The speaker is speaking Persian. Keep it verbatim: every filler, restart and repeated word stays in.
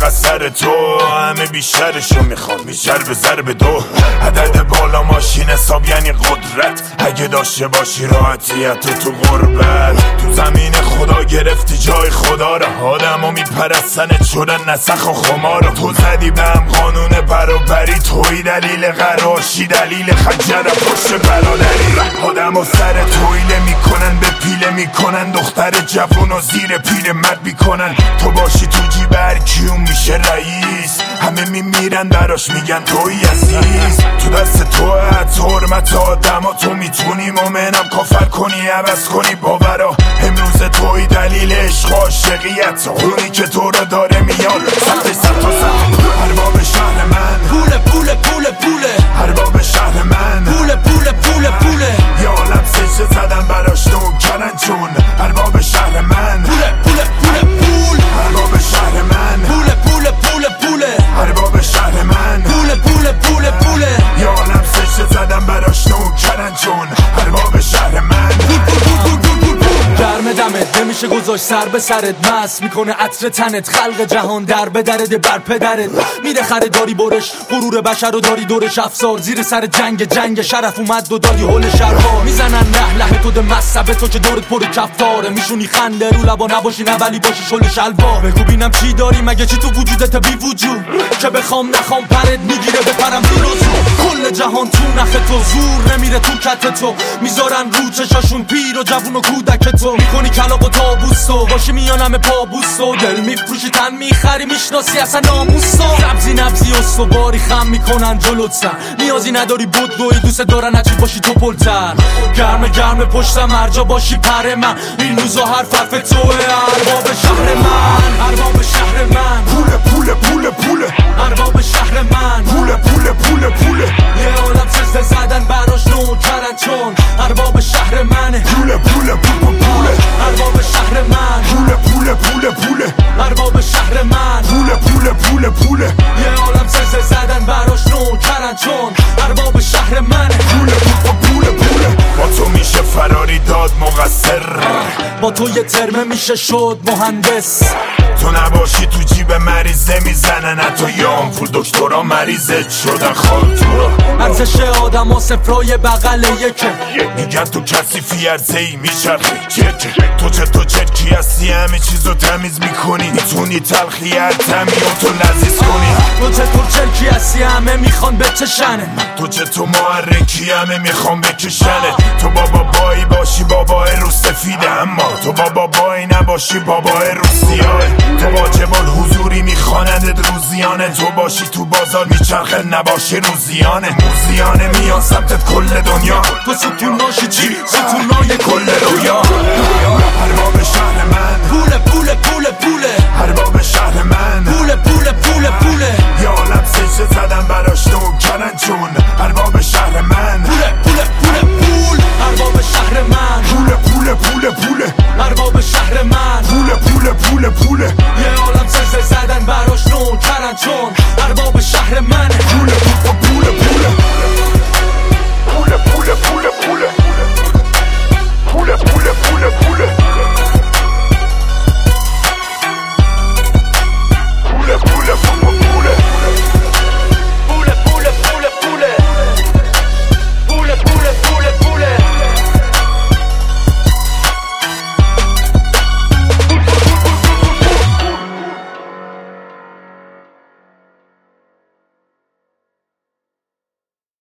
مقصر تو، همه بیشترشو میخوام بیشتر به ضرب دو. عدد بالا ماشین حساب یعنی قدرت، اگه داشته باشی راحتیت تو تو غربت. تو زمین خدا گرفتی جای خدا رو، آدمو میپرستنت شدن نسخ و خمارو. تو زدی به هم قانون برابری، توی دلیل قراشی دلیل خنجر پشت برادری. آدمو سر تویله میکنن به پیله میکنن، دختر جوون و زیر پیر مد میکنن. تو باشی تو جیب هر کیون میشه رئیس، همه میمیرن براش میگن توی عزیز. تو دست تو حد حرمت آدم ها، تو میتونی مومنم کافر کنی عوض کنی باورا. امروز توی دلیل عشق و عاشقیت، اونی که تو رو داره میاد سخت سخت و سخت. ارباب شهر من پوله پوله پوله پوله، ارباب شهر من پوله پوله پوله پوله. یا عالم سجده زدن براش نوکرن چون ارباب شهر من پوله پوله پوله پول، ارباب شهر من پوله پوله پوله پوله، ارباب شهر من پوله پوله پوله پوله. یا عالم سجده زدن براش نوکرن چون ارباب شهر من. گرم دمت نمیشه گذاشت سر به سرت، مست میکنه عطر تنت، خلق جهان در به درده بر پدرت. میره خریداری برش، غرور بشر رو داری دورش افسار، زیر سر جنگ جنگ شرف اومد و دادی هول شربا. میزنن نه له تو ده مصبه تو که دورت پر کفاره، میشونی خنده رو لبا نباشی نه ولی باشی شل شلوار. بگو بینم چی داری مگه چی تو وجودت بی وجود، که بخوام نخوام پرت میگیره بپرم دیروز. کل جهان تو نخ تو، زور نمیره تو کت تو، میذارن رو چشاشون پیر و جوون و کودک تو. میکنی کلاق و تابوستو باشی میانم پابوستو، دل میفروشی تن میخری میشناسی اصلا ناموستو. نبزی نبزی استواری خم میکنن جلوت سر، نیازی نداری بدوی دوست دارن عجیب باشی تو پلتر. گرم گرم پشتم هر جا باشی پر من، این روزا هر حرف توه. ارباب شهر من ارباب شهر من پوله پوله پوله پوله، ارباب شهر من پوله پوله پوله پوله. یه عالم سجده زدن براش نوکرن چون ارباب شهر منه. پوله پوله پوله پوله، ارباب شهر من پوله پوله پوله پوله، ارباب شهر من پوله پوله پوله پوله. یه عالم سجده زدن براش نوکرن چون ارباب شهر منه. پوله پوله پوله پوله. با تو میشه فراری داد مقصر، با تو یه ترمه میشه شد مهندس. تو نباشی تو جیب مریضه میزنن حتی یام پول دکترا مریضت شدن خال تو را. ارزش آدم ها صفرای بغل یکه، میگن تو کسی فی عرضه ای میچرخی چرکه. تو چه تو چرکی هستی همه چیزو تمیز میکنی، میتونی تلخی هر تمی و تو لذیذ کنی. تو چه تو چرکی هستی همه میخوان بچشنه، تو چه تو محرکی همه میخوان بکشنه. تو بابا بایی باشی بابا رو سفیده، اما تو بابا بایی نباشی بابا رو سیاه. تو واجب الحضوری میخواندت روزیانه، تو باشی تو بازار میچرخه نباشی روزیانه. موزیانه میان سمتت کل دنیا، تو ستون باشی چی؟ ستونای کل رویا. ارباب شهر من پوله پوله پوله پوله، ارباب شهر من